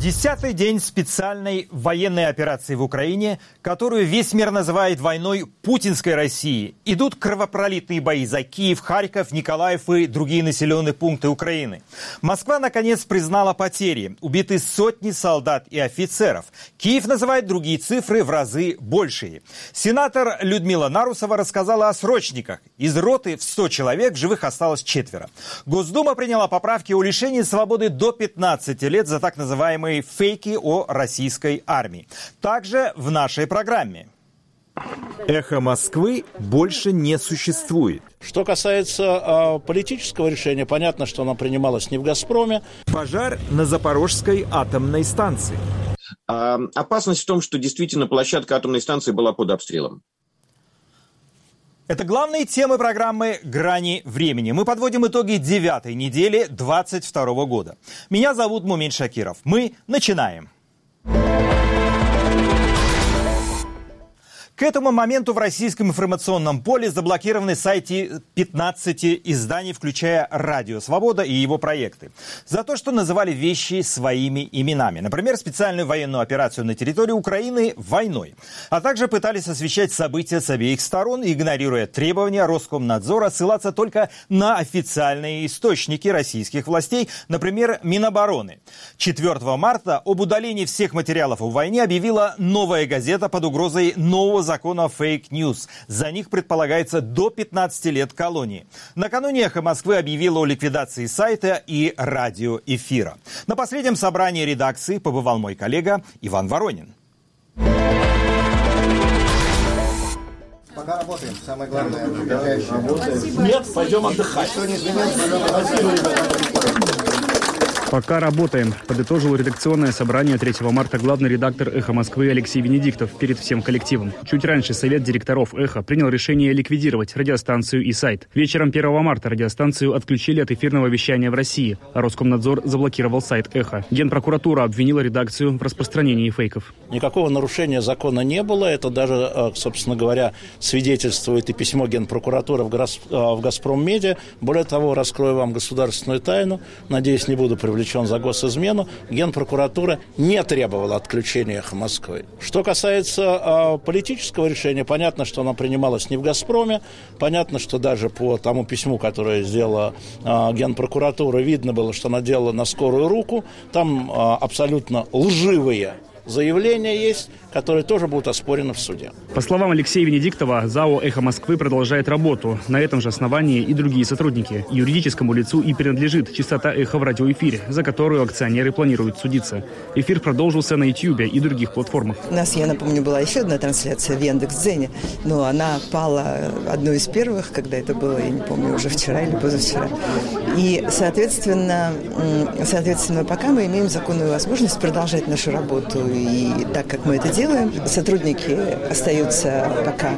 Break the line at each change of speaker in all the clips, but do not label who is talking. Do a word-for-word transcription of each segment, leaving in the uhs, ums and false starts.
Десятый день специальной военной операции в Украине, которую весь мир называет войной путинской России. Идут кровопролитные бои за Киев, Харьков, Николаев и другие населенные пункты Украины. Москва, наконец, признала потери. Убиты сотни солдат и офицеров. Киев называет другие цифры в разы большие. Сенатор Людмила Нарусова рассказала о срочниках. Из роты в сто человек в живых осталось четверо. Госдума приняла поправки о лишении свободы до пятнадцати лет за так называемые фейки о российской армии. Также в нашей программе. Эхо Москвы больше не существует.
Что касается э, политического решения, понятно, что оно принималось не в «Газпроме».
Пожар на Запорожской атомной станции.
А, опасность в том, что действительно площадка атомной станции была под обстрелом.
Это главные темы программы «Грани времени». Мы подводим итоги девятой недели двадцать второго года. Меня зовут Мумин Шакиров. Мы начинаем. К этому моменту в российском информационном поле заблокированы сайты пятнадцати изданий, включая «Радио Свобода» и его проекты, за то, что называли вещи своими именами. Например, специальную военную операцию на территории Украины войной. А также пытались освещать события с обеих сторон, игнорируя требования Роскомнадзора ссылаться только на официальные источники российских властей, например, Минобороны. четвёртого марта об удалении всех материалов о войне объявила «Новая газета» под угрозой нового закона фейк-ньюс. За них предполагается до пятнадцати лет колонии. Накануне «Эхо Москвы» объявило о ликвидации сайта и радиоэфира. На последнем собрании редакции побывал мой коллега Иван Воронин.
Пока работаем. Самое главное.
Нет, пойдем отдыхать.
Пока работаем, подытожил редакционное собрание третьего марта главный редактор «Эхо Москвы» Алексей Венедиктов перед всем коллективом. Чуть раньше совет директоров «Эхо» принял решение ликвидировать радиостанцию и сайт. Вечером первого марта радиостанцию отключили от эфирного вещания в России, а Роскомнадзор заблокировал сайт «Эхо». Генпрокуратура обвинила редакцию в распространении фейков.
Никакого нарушения закона не было. Это даже, собственно говоря, свидетельствует и письмо Генпрокуратуры в «Газпроммедиа». Более того, раскрою вам государственную тайну. Надеюсь, не буду привлекать за госизмену, Генпрокуратура не требовала отключения «Эхо Москвы». Что касается э, политического решения, понятно, что оно принималось не в «Газпроме», понятно, что даже по тому письму, которое сделала э, Генпрокуратура, видно было, что она делала на скорую руку, там э, абсолютно лживые заявления есть, которые тоже будут оспорены в суде.
По словам Алексея Венедиктова, ЗАО «Эхо Москвы» продолжает работу. На этом же основании и другие сотрудники. Юридическому лицу и принадлежит частота «Эхо» в радиоэфире, за которую акционеры планируют судиться. Эфир продолжился на Ютьюбе и других платформах.
У нас, я напомню, была еще одна трансляция в Яндекс.Дзене, но она пала одной из первых, когда это было, я не помню, уже вчера или позавчера. И, соответственно, соответственно, пока мы имеем законную возможность продолжать нашу работу и так, как мы это делаем, сотрудники остаются пока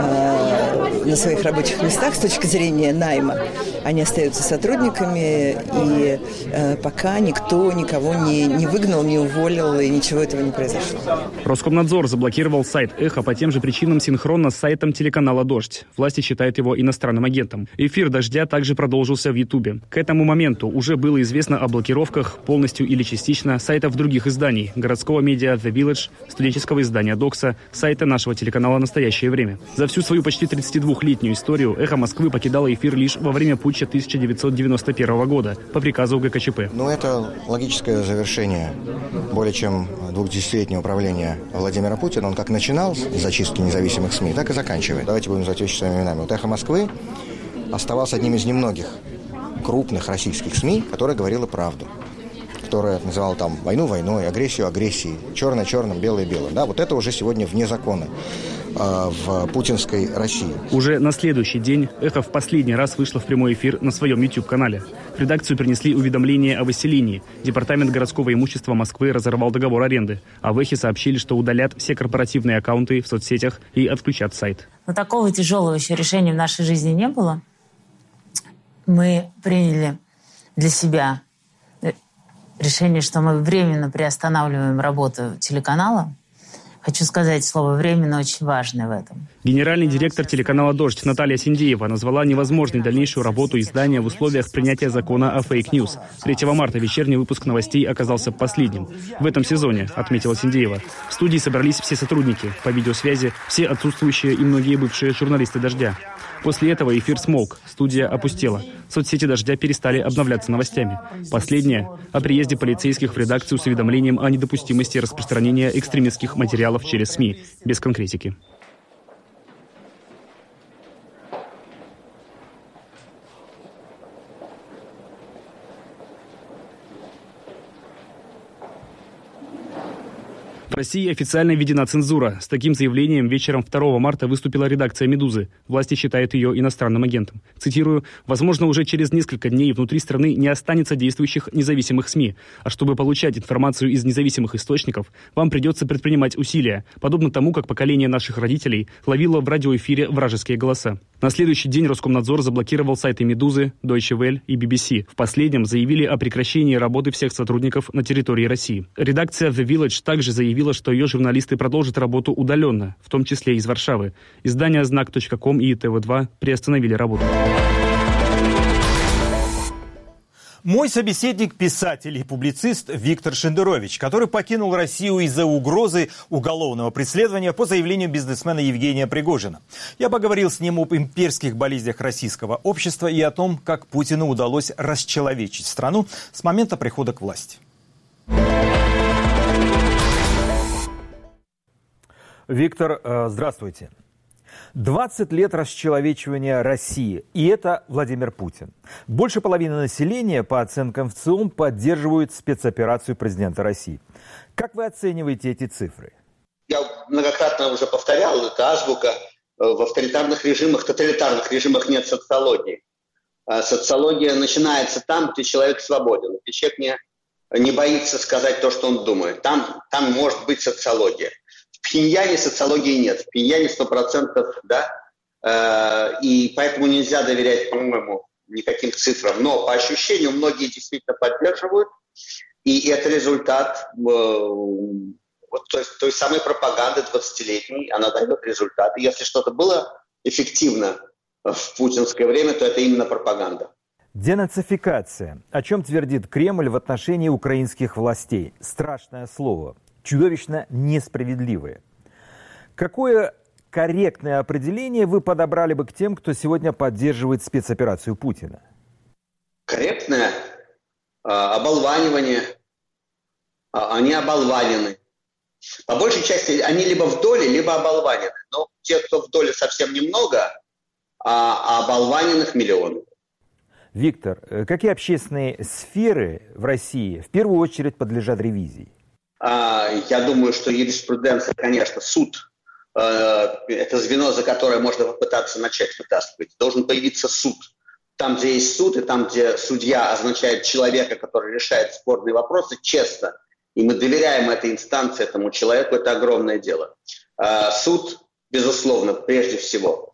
э, на своих рабочих местах с точки зрения найма. Они остаются сотрудниками, и э, пока никто никого не, не выгнал, не уволил, и ничего этого не произошло.
Роскомнадзор заблокировал сайт «Эхо» по тем же причинам синхронно с сайтом телеканала «Дождь». Власти считают его иностранным агентом. Эфир «Дождя» также продолжился в Ютубе. К этому моменту уже было известно о блокировках полностью или частично сайтов других изданий: городского медиа «The Village», студенческого издания «Докса», сайта нашего телеканала «Настоящее время». За всю свою почти тридцатидвухлетнюю историю «Эхо Москвы» покидало эфир лишь во время путча тысяча девятьсот девяносто первого года по приказу ГКЧП.
Ну, это логическое завершение более чем двухдесятилетнего правления Владимира Путина. Он как начинал с зачистки независимых СМИ, так и заканчивает. Давайте будем называть вещи своими именами. Вот «Эхо Москвы» оставался одним из немногих крупных российских СМИ, которая говорила правду, которая называла там войну войной, агрессию агрессией, черное черным, белое белым. Да, вот это уже сегодня вне закона э, в путинской России.
Уже на следующий день «Эхо» в последний раз вышло в прямой эфир на своем YouTube-канале. В редакцию принесли уведомление о выселении. Департамент городского имущества Москвы разорвал договор аренды, а в «Эхе» сообщили, что удалят все корпоративные аккаунты в соцсетях и отключат сайт.
Но такого тяжелого еще решения в нашей жизни не было. Мы приняли для себя решение, что мы временно приостанавливаем работу телеканала. Хочу сказать, слово «временно» очень важное в этом.
Генеральный директор телеканала «Дождь» Наталья Синдеева назвала невозможной дальнейшую работу издания в условиях принятия закона о фейк-ньюс. третьего марта вечерний выпуск новостей оказался последним в этом сезоне, отметила Синдеева. В студии собрались все сотрудники. По видеосвязи все отсутствующие и многие бывшие журналисты «Дождя». После этого эфир смолк, студия опустела. Соцсети «Дождя» перестали обновляться новостями. Последнее – о приезде полицейских в редакцию с уведомлением о недопустимости распространения экстремистских материалов через СМИ, без конкретики. В России официально введена цензура. С таким заявлением вечером второго марта выступила редакция «Медузы». Власти считают ее иностранным агентом. Цитирую: «Возможно, уже через несколько дней внутри страны не останется действующих независимых СМИ. А чтобы получать информацию из независимых источников, вам придется предпринимать усилия, подобно тому, как поколение наших родителей ловило в радиоэфире вражеские голоса». На следующий день Роскомнадзор заблокировал сайты «Медузы», Deutsche Welle и би би си. В последнем заявили о прекращении работы всех сотрудников на территории России. Редакция The Village также заявила, что ее журналисты продолжат работу удаленно, в том числе из Варшавы. Издания знак точка ком и тэ вэ два приостановили работу.
Мой собеседник – писатель и публицист Виктор Шендерович, который покинул Россию из-за угрозы уголовного преследования по заявлению бизнесмена Евгения Пригожина. Я поговорил с ним об имперских болезнях российского общества и о том, как Путину удалось расчеловечить страну с момента прихода к власти. Виктор, здравствуйте. двадцать лет расчеловечивания России. И это Владимир Путин. Больше половины населения, по оценкам ВЦИОМ, поддерживают спецоперацию президента России. Как вы оцениваете эти цифры?
Я многократно уже повторял, это азбука. В авторитарных режимах, тоталитарных режимах нет социологии. Социология начинается там, где человек свободен, где человек не, не боится сказать то, что он думает. Там, там может быть социология. В Пхеньяне социологии нет. В Пхеньяне сто процентов, да. Э, и поэтому нельзя доверять, по-моему, никаким цифрам. Но по ощущению многие действительно поддерживают. И это результат э, вот той, той самой пропаганды двадцатилетней. Она дает результаты. Если что-то было эффективно в путинское время, то это именно пропаганда.
Денацификация. О чем твердит Кремль в отношении украинских властей? Страшное слово. Чудовищно несправедливые. Какое корректное определение вы подобрали бы к тем, кто сегодня поддерживает спецоперацию Путина?
Корректное э, оболванивание. Они оболванены. По большей части они либо в доле, либо оболванены. Но те, кто в доле, совсем немного, а оболваненных миллионы.
Виктор, какие общественные сферы в России в первую очередь подлежат ревизии?
Я думаю, что юриспруденция, конечно, суд – это звено, за которое можно попытаться начать вытаскивать. Должен появиться суд. Там, где есть суд, и там, где судья означает человека, который решает спорные вопросы, честно, и мы доверяем этой инстанции, этому человеку, это огромное дело. Суд, безусловно, прежде всего.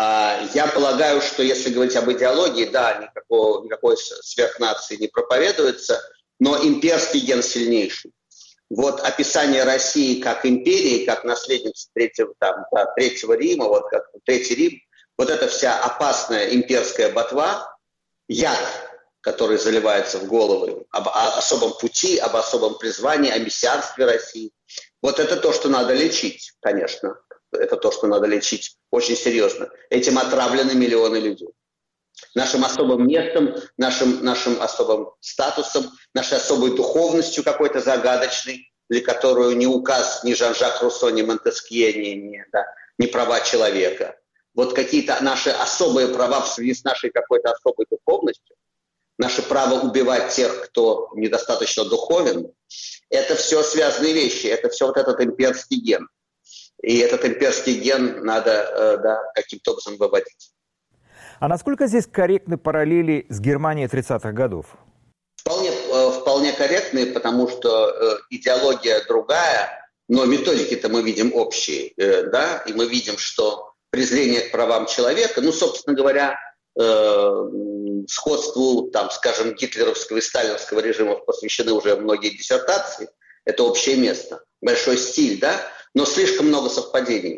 Я полагаю, что если говорить об идеологии, да, никакого, никакой сверхнации не проповедуется, но имперский ген сильнейший. Вот описание России как империи, как наследницы третьего, там, да, третьего Рима, вот как Третий Рим, вот эта вся опасная имперская ботва, яд, который заливается в головы об особом пути, об особом призвании, о мессианстве России, вот это то, что надо лечить, конечно. Это то, что надо лечить очень серьезно. Этим отравлены миллионы людей. Нашим особым местом, нашим, нашим особым статусом, нашей особой духовностью какой-то загадочной, для которую ни указ, ни Жан-Жак Руссо, ни Монтескье, ни, ни, да, ни права человека. Вот какие-то наши особые права в связи с нашей какой-то особой духовностью, наше право убивать тех, кто недостаточно духовен, это все связанные вещи, это все вот этот имперский ген. И этот имперский ген надо э, да, каким-то образом выводить.
А насколько здесь корректны параллели с Германией тридцатых годов?
Вполне, э, вполне корректны, потому что э, идеология другая, но методики-то мы видим общие. Э, да? И мы видим, что презрение к правам человека, ну, собственно говоря, э, сходству, там, скажем, гитлеровского и сталинского режимов посвящены уже многие диссертации. Это общее место, большой стиль, да? Но слишком много совпадений.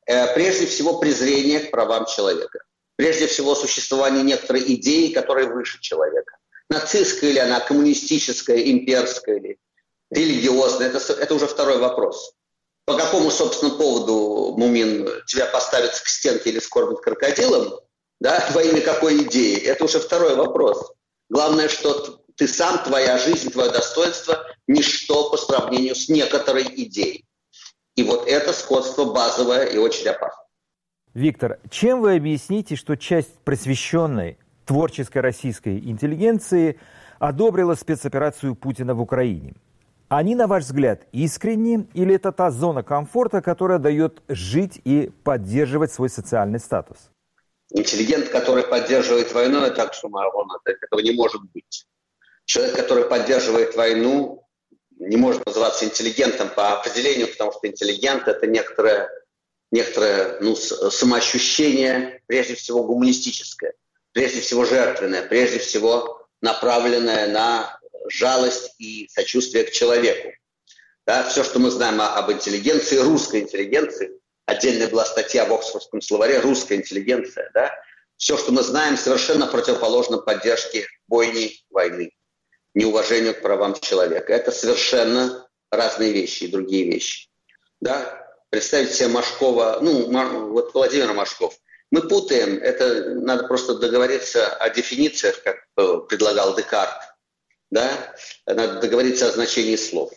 Прежде всего, презрение к правам человека. Прежде всего, существование некоторой идеи, которая выше человека. Нацистская ли она, коммунистическая, имперская ли, религиозная, это, это уже второй вопрос. По какому, собственно, поводу, Мумин, тебя поставят к стенке или скормят крокодилом, да, во имя какой идеи, это уже второй вопрос. Главное, что ты сам, твоя жизнь, твое достоинство – ничто по сравнению с некоторой идеей. И вот это сходство базовое и очень опасно.
Виктор, чем вы объясните, что часть просвещенной, творческой российской интеллигенции одобрила спецоперацию Путина в Украине? Они, на ваш взгляд, искренни или это та зона комфорта, которая дает жить и поддерживать свой социальный статус?
Интеллигент, который поддерживает войну, это оксюморон, этого не может быть. Человек, который поддерживает войну, не может называться интеллигентом по определению, потому что интеллигент – это некоторое, некоторое ну, самоощущение, прежде всего гуманистическое, прежде всего жертвенное, прежде всего направленное на жалость и сочувствие к человеку. Да, все, что мы знаем об интеллигенции, русской интеллигенции, отдельная была статья в Оксфордском словаре «Русская интеллигенция», да, все, что мы знаем, совершенно противоположно поддержке бойни, войны, неуважению к правам человека. Это совершенно разные вещи и другие вещи. Да? Представить себе Машкова, ну, вот Владимир Машков. Мы путаем, это надо просто договориться о дефинициях, как предлагал Декарт. Да? Надо договориться о значении слов.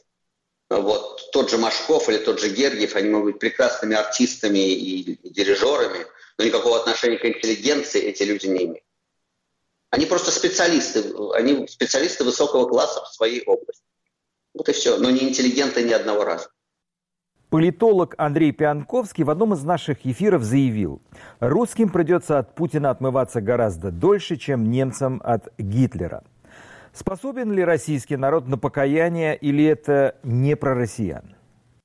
Вот тот же Машков или тот же Гергиев, они могут быть прекрасными артистами и дирижерами, но никакого отношения к интеллигенции эти люди не имеют. Они просто специалисты, они специалисты высокого класса в своей области. Вот и все, но не интеллигенты ни одного раза.
Политолог Андрей Пианковский в одном из наших эфиров заявил, русским придется от Путина отмываться гораздо дольше, чем немцам от Гитлера. Способен ли российский народ на покаяние или это не про россиян?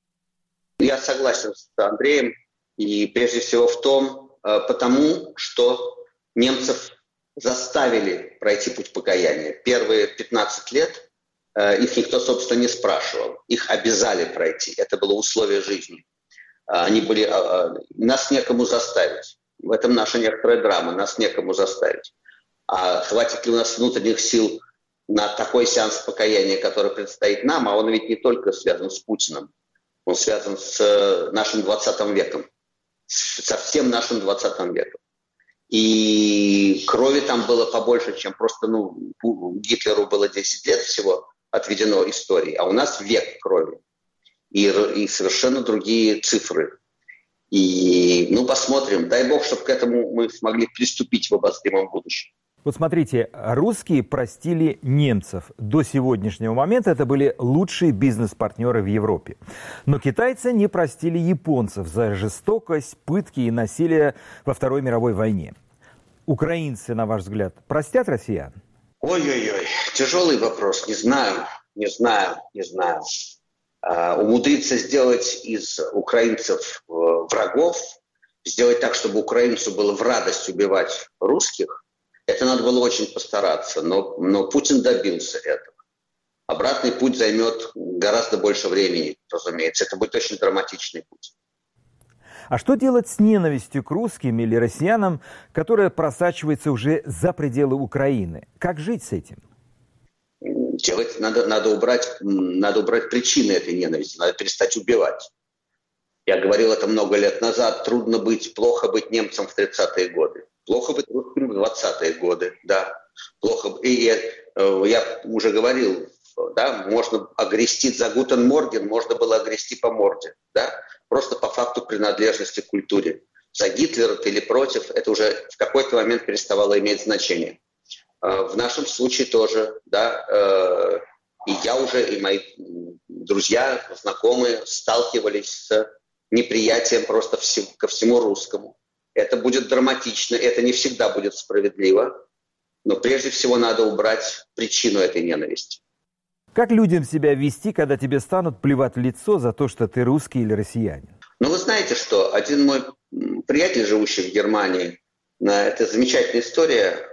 Я согласен с Андреем, и прежде всего в том, потому что немцев заставили пройти путь покаяния. Первые пятнадцать лет их никто, собственно, не спрашивал. Их обязали пройти. Это было условие жизни. Они были... Нас некому заставить. В этом наша некоторая драма. Нас некому заставить. А хватит ли у нас внутренних сил на такой сеанс покаяния, который предстоит нам, а он ведь не только связан с Путиным, он связан с нашим двадцатым веком, со всем нашим двадцатым веком. И крови там было побольше, чем просто, ну, Гитлеру было десять лет всего отведено истории, а у нас век крови. И, и совершенно другие цифры. И, ну, посмотрим. Дай бог, чтобы к этому мы смогли приступить в обозримом будущем.
Вот смотрите, русские простили немцев. До сегодняшнего момента это были лучшие бизнес-партнеры в Европе. Но китайцы не простили японцев за жестокость, пытки и насилие во Второй мировой войне. Украинцы, на ваш взгляд, простят россиян?
Ой-ой-ой, тяжелый вопрос. Не знаю, не знаю, не знаю. А, умудриться сделать из украинцев врагов, сделать так, чтобы украинцу было в радость убивать русских, это надо было очень постараться, но, но Путин добился этого. Обратный путь займет гораздо больше времени, разумеется. Это будет очень драматичный путь.
А что делать с ненавистью к русским или россиянам, которая просачивается уже за пределы Украины? Как жить с этим?
Делать надо, надо, убрать, надо убрать причины этой ненависти, надо перестать убивать. Я говорил это много лет назад. Трудно быть, плохо быть немцем в тридцатые годы. Плохо быть русским в двадцатые годы, да. Плохо. И я, я уже говорил, да, можно огрести за Гутен Морген, можно было огрести по морде, да, просто по факту принадлежности к культуре. За Гитлера ты или против, это уже в какой-то момент переставало иметь значение. В нашем случае тоже, да, и я уже, и мои друзья, знакомые сталкивались с неприятием просто ко всему русскому. Это будет драматично, это не всегда будет справедливо, но прежде всего надо убрать причину этой ненависти.
Как людям себя вести, когда тебе станут плевать в лицо за то, что ты русский или россиянин?
Ну, вы знаете, что один мой приятель, живущий в Германии, это замечательная история,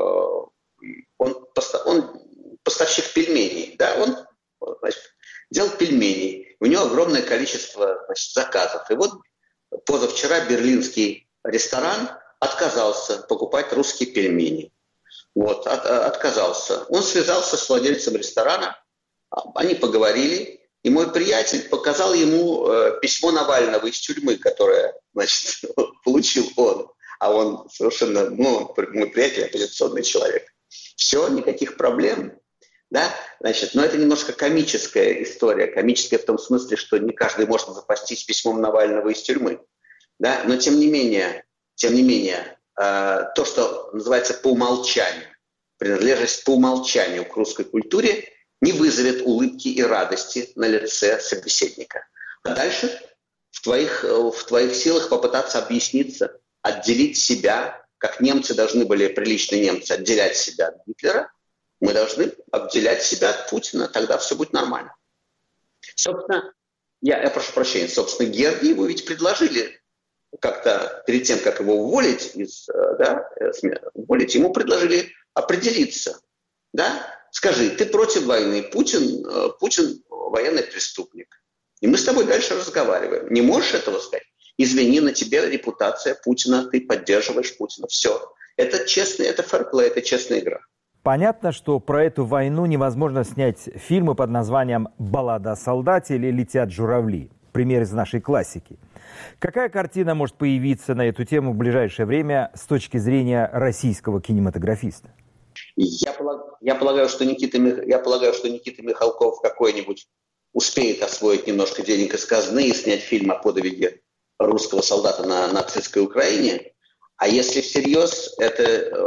он, он поставщик пельменей, да, он, значит, делал пельмени, у него огромное количество, значит, заказов. И вот позавчера берлинский ресторан отказался покупать русские пельмени. Вот, от, отказался. Он связался с владельцем ресторана, они поговорили, и мой приятель показал ему э, письмо Навального из тюрьмы, которое, значит, получил он. А он совершенно, ну, мой приятель оппозиционный человек. Все, никаких проблем. Да? Значит, но это немножко комическая история. Комическая в том смысле, что не каждый может запастись письмом Навального из тюрьмы. Да? Но тем не менее, тем не менее, э, то, что называется по умолчанию, принадлежность по умолчанию к русской культуре, не вызовет улыбки и радости на лице собеседника. А дальше в твоих, в твоих силах попытаться объясниться, отделить себя, как немцы должны были, приличные немцы, отделять себя от Гитлера, мы должны отделять себя от Путина, тогда все будет нормально. Собственно, я, я прошу прощения, собственно, Гергиеву ведь предложили как-то перед тем, как его уволить, из, да, уволить, ему предложили определиться. Да? Скажи, ты против войны, Путин, Путин военный преступник. И мы с тобой дальше разговариваем. Не можешь этого сказать? Извини, на тебе репутация Путина, ты поддерживаешь Путина. Все. Это честный, это фэрплей, это честная игра.
Понятно, что про эту войну невозможно снять фильмы под названием «Баллада о солдате» или «Летят журавли». Пример из нашей классики. Какая картина может появиться на эту тему в ближайшее время с точки зрения российского кинематографиста?
Я, полаг, я, полагаю, что Никита, я полагаю, что Никита Михалков какой-нибудь успеет освоить немножко денег из казны и снять фильм о подвиге русского солдата на нацистской Украине. А если всерьез, это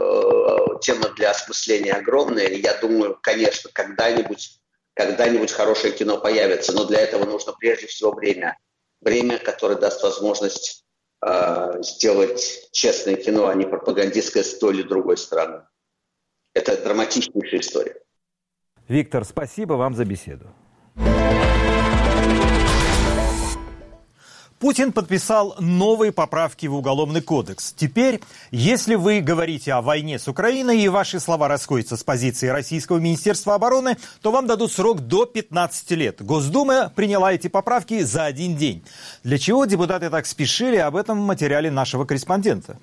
э, тема для осмысления огромная. И я думаю, конечно, когда-нибудь, когда-нибудь хорошее кино появится. Но для этого нужно прежде всего время. Время, которое даст возможность э, сделать честное кино, а не пропагандистское с той или другой стороны. Это драматичнейшая история.
Виктор, спасибо вам за беседу. Путин подписал новые поправки в Уголовный кодекс. Теперь, если вы говорите о войне с Украиной и ваши слова расходятся с позиции Российского Министерства обороны, то вам дадут срок до пятнадцати лет. Госдума приняла эти поправки за один день. Для чего депутаты так спешили, об этом в материале нашего корреспондента.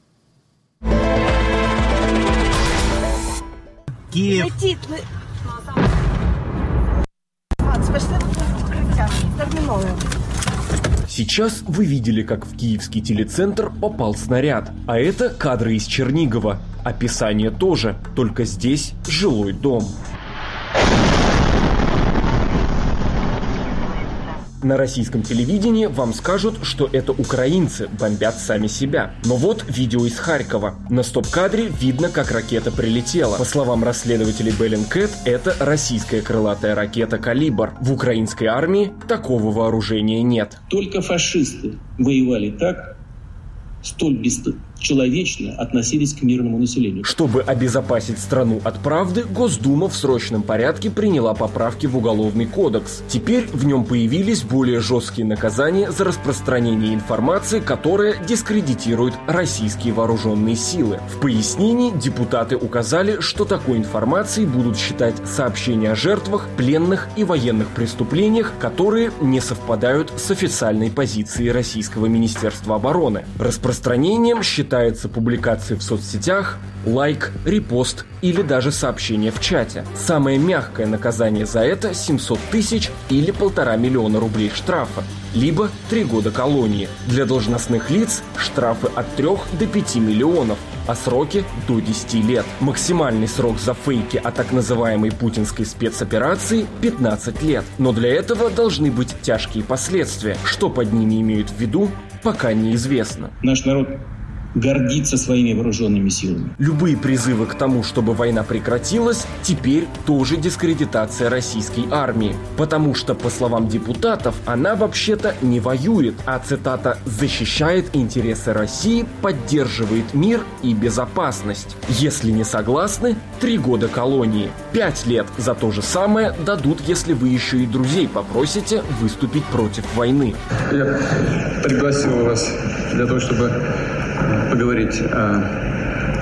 Киев. Сейчас вы видели, как в киевский телецентр попал снаряд. А это кадры из Чернигова. Описание тоже, только здесь жилой дом. На российском телевидении вам скажут, что это украинцы бомбят сами себя. Но вот видео из Харькова. На стоп-кадре видно, как ракета прилетела. По словам расследователей Bellingcat, это российская крылатая ракета «Калибр». В украинской армии такого вооружения нет.
Только фашисты воевали так, столь бесчеловечно относились к мирному населению.
Чтобы обезопасить страну от правды, Госдума в срочном порядке приняла поправки в Уголовный кодекс. Теперь в нем появились более жесткие наказания за распространение информации, которая дискредитирует российские вооруженные силы. В пояснении депутаты указали, что такой информацией будут считать сообщения о жертвах, пленных и военных преступлениях, которые не совпадают с официальной позицией Российского Министерства обороны. Распространением считается публикация в соцсетях, лайк, репост или даже сообщение в чате. Самое мягкое наказание за это – семьсот тысяч или полтора миллиона рублей штрафа, либо три года колонии. Для должностных лиц штрафы от трёх до пяти миллионов, а сроки до десяти лет. Максимальный срок за фейки о так называемой путинской спецоперации – пятнадцать лет. Но для этого должны быть тяжкие последствия. Что под ними имеют в виду, пока неизвестно.
Наш народ гордиться своими вооруженными силами.
Любые призывы к тому, чтобы война прекратилась, теперь тоже дискредитация российской армии. Потому что, по словам депутатов, она вообще-то не воюет, а, цитата, «защищает интересы России, поддерживает мир и безопасность». Если не согласны, три года колонии. Пять лет за то же самое дадут, если вы еще и друзей попросите выступить против войны.
Я пригласил вас для того, чтобы поговорить о,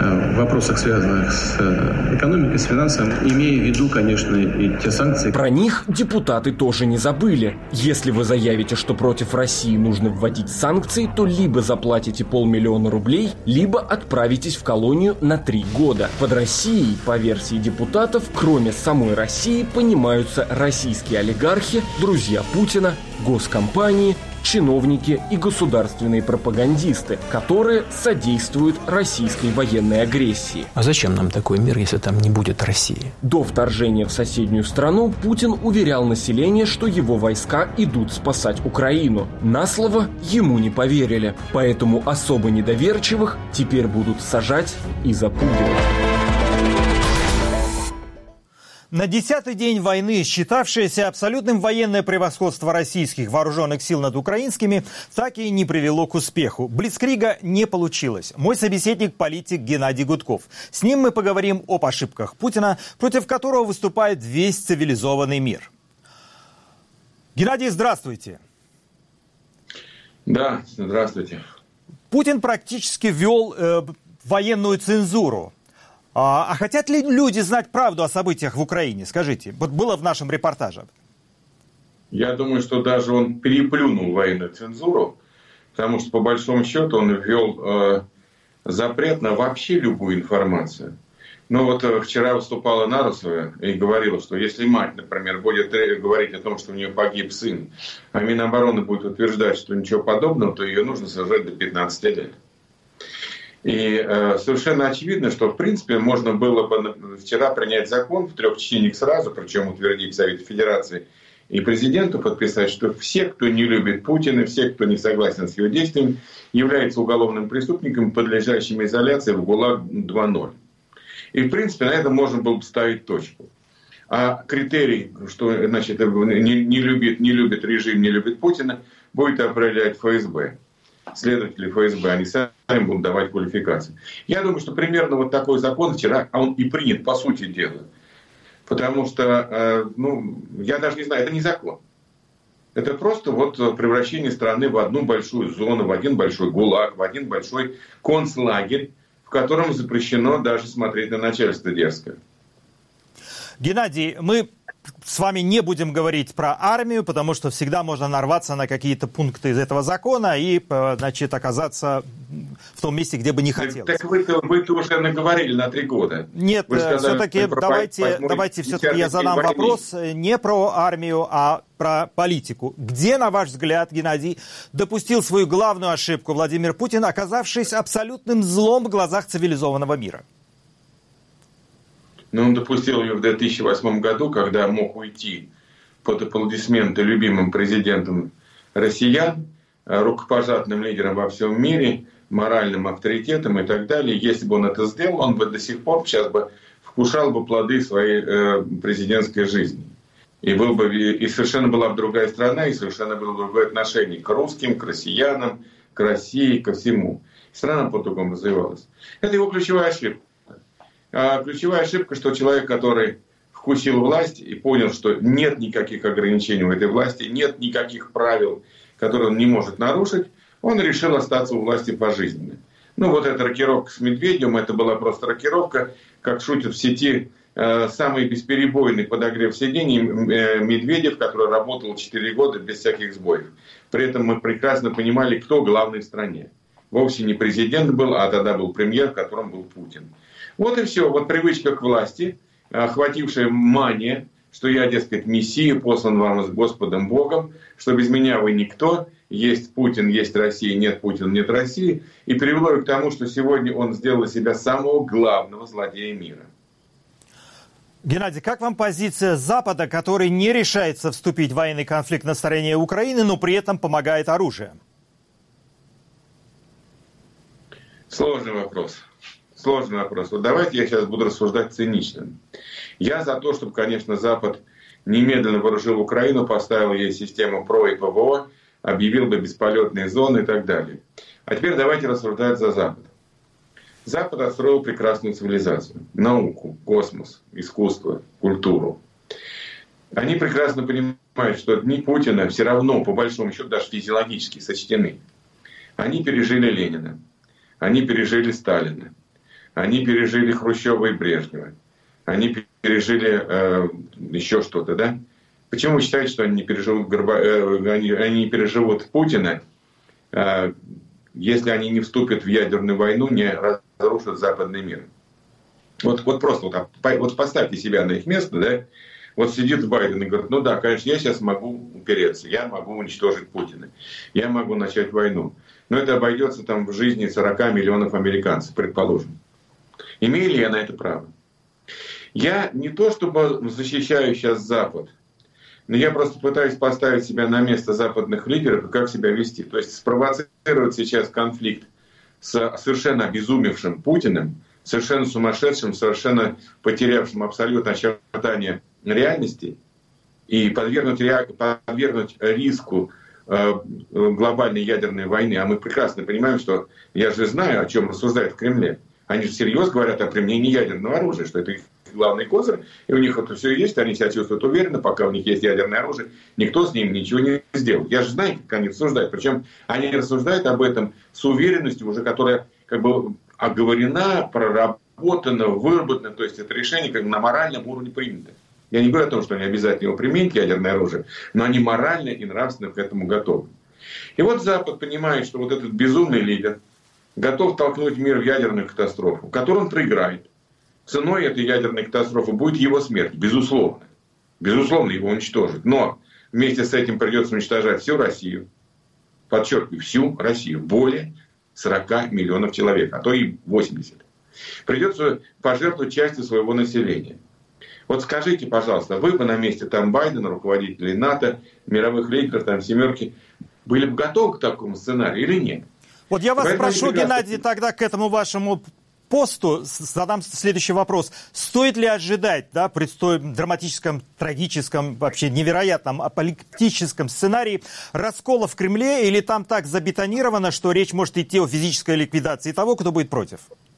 в вопросах, связанных с экономикой, с финансами, имея в виду, конечно, и те санкции.
Про них депутаты тоже не забыли. Если вы заявите, что против России нужно вводить санкции, то либо заплатите полмиллиона рублей, либо отправитесь в колонию на три года. Под Россией, по версии депутатов, кроме самой России, понимаются российские олигархи, друзья Путина, госкомпании, чиновники и государственные пропагандисты, которые содействуют российской военной агрессии.
А зачем нам такой мир, если там не будет России?
До вторжения в соседнюю страну Путин уверял население, что его войска идут спасать Украину. На слово ему не поверили, поэтому особо недоверчивых теперь будут сажать и запугивать.
На десятый день войны, считавшееся абсолютным военное превосходство российских вооруженных сил над украинскими, так и не привело к успеху. Блицкрига не получилось. Мой собеседник – политик Геннадий Гудков. С ним мы поговорим об ошибках Путина, против которого выступает весь цивилизованный мир. Геннадий, здравствуйте.
Да, здравствуйте.
Путин практически ввел э, военную цензуру. А, а хотят ли люди знать правду о событиях в Украине? Скажите, вот было в нашем репортаже.
Я думаю, что даже он переплюнул военную цензуру, потому что, по большому счету, он ввел э, запрет на вообще любую информацию. Но вот э, вчера выступала Нарусова и говорила, что если мать, например, будет говорить о том, что у нее погиб сын, а Минобороны будет утверждать, что ничего подобного, то ее нужно сажать до пятнадцати лет. И э, совершенно очевидно, что, в принципе, можно было бы вчера принять закон в трех чтениях сразу, причем утвердить Совет Федерации и президенту подписать, что все, кто не любит Путина, все, кто не согласен с его действиями, являются уголовным преступником, подлежащим изоляции в ГУЛАГ два ноль. И, в принципе, на этом можно было бы ставить точку. А критерий, что значит, не, не, любит, не любит режим, не любит Путина, будет определять эф эс бэ. Следователи эф эс бэ, они сами будут давать квалификации. Я думаю, что примерно вот такой закон вчера, а он и принят, по сути дела. Потому что, э, ну, я даже не знаю, это не закон. Это просто вот превращение страны в одну большую зону, в один большой ГУЛАГ, в один большой концлагерь, в котором запрещено даже смотреть на начальство дерзкое.
Геннадий, мы с вами не будем говорить про армию, потому что всегда можно нарваться на какие-то пункты из этого закона и, значит, оказаться в том месте, где бы не хотелось.
Так, так вы-то, вы-то уже наговорили на три года.
Нет, сказали, все-таки давайте, давайте все-таки я задам войны. Вопрос не про армию, а про политику. Где, на ваш взгляд, Геннадий, допустил свою главную ошибку Владимир Путин, оказавшись абсолютным злом в глазах цивилизованного мира?
Но он допустил ее в две тысячи восьмом году, когда мог уйти под аплодисменты любимым президентом россиян, рукопожатным лидером во всем мире, моральным авторитетом и так далее. Если бы он это сделал, он бы до сих пор сейчас бы вкушал бы плоды своей э, президентской жизни. И, был бы, и совершенно была бы другая страна, и совершенно было бы другое отношение к русским, к россиянам, к России, ко всему. Страна по-другому развивалась. Это его ключевая ошибка. А ключевая ошибка, что человек, который вкусил власть и понял, что нет никаких ограничений в этой власти, нет никаких правил, которые он не может нарушить, он решил остаться у власти пожизненно. Ну вот эта рокировка с Медведевым, это была просто рокировка, как шутят в сети, э, самый бесперебойный подогрев сидений э, Медведев, который работал четыре года без всяких сбоев. При этом мы прекрасно понимали, кто главный в стране. Вовсе не президент был, а тогда был премьер, которым был Путин. Вот и все. Вот привычка к власти, охватившая мания, что я, дескать, мессия, послан вам с Господом Богом, что без меня вы никто, есть Путин, есть Россия, нет Путина, нет России, и привело к тому, что сегодня он сделал из себя самого главного злодея мира.
Геннадий, как вам позиция Запада, который не решается вступить в военный конфликт на стороне Украины, но при этом помогает оружием?
Сложный вопрос. Сложный вопрос. Вот давайте я сейчас буду рассуждать цинично. Я за то, чтобы, конечно, Запад немедленно вооружил Украину, поставил ей систему ПРО и ПВО, объявил бы бесполетные зоны и так далее. А теперь давайте рассуждать за Запад. Запад отстроил прекрасную цивилизацию. Науку, космос, искусство, культуру. Они прекрасно понимают, что дни Путина все равно, по большому счету, даже физиологически сочтены. Они пережили Ленина. Они пережили Сталина. Они пережили Хрущева и Брежнева. Они пережили э, еще что-то, да? Почему вы считаете, что они не переживут, Горба... э, они, они не переживут Путина, э, если они не вступят в ядерную войну, не разрушат западный мир? Вот, вот просто вот, вот поставьте себя на их место, да? Вот сидит Байден и говорит, ну да, конечно, я сейчас могу упереться, я могу уничтожить Путина, я могу начать войну. Но это обойдется там в жизни сорока миллионов американцев, предположим. Имею ли я на это право? Я не то чтобы защищаю сейчас Запад, но я просто пытаюсь поставить себя на место западных лидеров и как себя вести. То есть спровоцировать сейчас конфликт с совершенно обезумевшим Путиным, совершенно сумасшедшим, совершенно потерявшим абсолютно очертания реальности и подвергнуть, подвергнуть риску э, глобальной ядерной войны. А мы прекрасно понимаем, что я же знаю, о чем рассуждают в Кремле. Они же серьезно говорят о применении ядерного оружия, что это их главный козырь, и у них это все есть, они себя чувствуют уверенно, пока у них есть ядерное оружие, никто с ним ничего не сделал. Я же знаю, как они рассуждают. Причем они рассуждают об этом с уверенностью, уже которая как бы оговорена, проработана, выработана, то есть это решение как бы на моральном уровне принято. Я не говорю о том, что они обязательно его применят, ядерное оружие, но они морально и нравственно к этому готовы. И вот Запад понимает, что вот этот безумный лидер готов толкнуть мир в ядерную катастрофу, в которой он проиграет. Ценой этой ядерной катастрофы будет его смерть, безусловно. Безусловно, его уничтожат. Но вместе с этим придется уничтожать всю Россию. Подчеркиваю, всю Россию. Более сорока миллионов человек, а то и восемьдесят. Придется пожертвовать частью своего населения. Вот скажите, пожалуйста, вы бы на месте там Байдена, руководителей НАТО, мировых лидеров, там семерки, были бы готовы к такому сценарию или нет?
Вот я вас
Поэтому
спрошу,
прекрасно...
Геннадий, тогда к этому вашему посту задам следующий вопрос. Стоит ли ожидать, да, при столь драматическом, трагическом, вообще невероятном апокалиптическом сценарии раскола в Кремле, или там так забетонировано, что речь может идти о физической ликвидации того, кто будет против?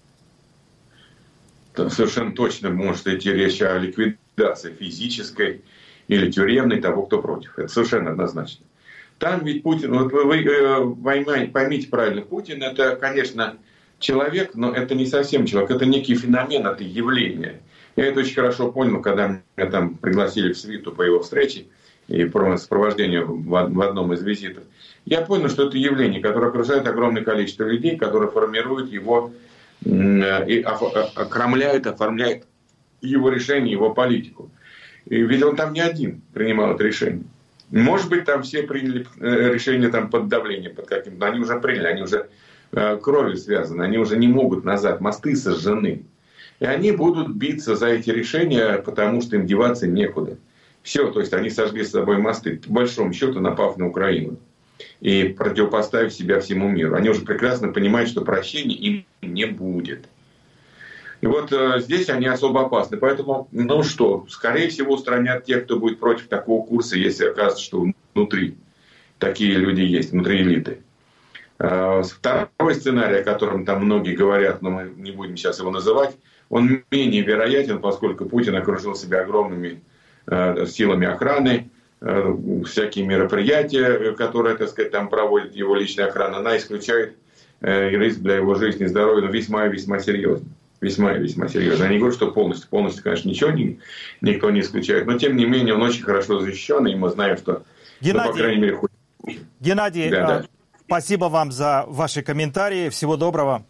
Там совершенно точно может идти речь о ликвидации физической или тюремной того, кто против. Это совершенно однозначно. Там ведь Путин, вот вы, вы поймите правильно, Путин это, конечно, человек, но это не совсем человек, это некий феномен, это явление. Я это очень хорошо понял, когда меня там пригласили в свиту по его встрече и по сопровождению в одном из визитов. Я понял, что это явление, которое окружает огромное количество людей, которые формируют его и окромляют, оформляют его решение, его политику. И ведь он там не один принимал это решение. Может быть, там все приняли решение там, под давлением, под каким-то. Они уже приняли, они уже э, кровью связаны, они уже не могут назад, мосты сожжены. И они будут биться за эти решения, потому что им деваться некуда. Все, то есть они сожгли с собой мосты, по большому счету напав на Украину. И противопоставив себя всему миру. Они уже прекрасно понимают, что прощения им не будет. И вот э, здесь они особо опасны. Поэтому, ну что, скорее всего, устранят тех, кто будет против такого курса, если окажется, что внутри такие люди есть, внутри элиты. Э, второй сценарий, о котором там многие говорят, но мы не будем сейчас его называть, он менее вероятен, поскольку Путин окружил себя огромными э, силами охраны, э, всякие мероприятия, которые, так сказать, там проводит его личная охрана, она исключает э, риск для его жизни и здоровья, но весьма и весьма серьезно. Весьма и весьма серьезно. Я не говорю, что полностью, полностью, конечно, ничего не, никто не исключает, но тем не менее он очень хорошо защищен, и мы знаем, что,
Геннадий,
ну, по крайней мере, хоть...
Геннадий,
да,
а,
да.
спасибо вам за ваши комментарии. Всего доброго.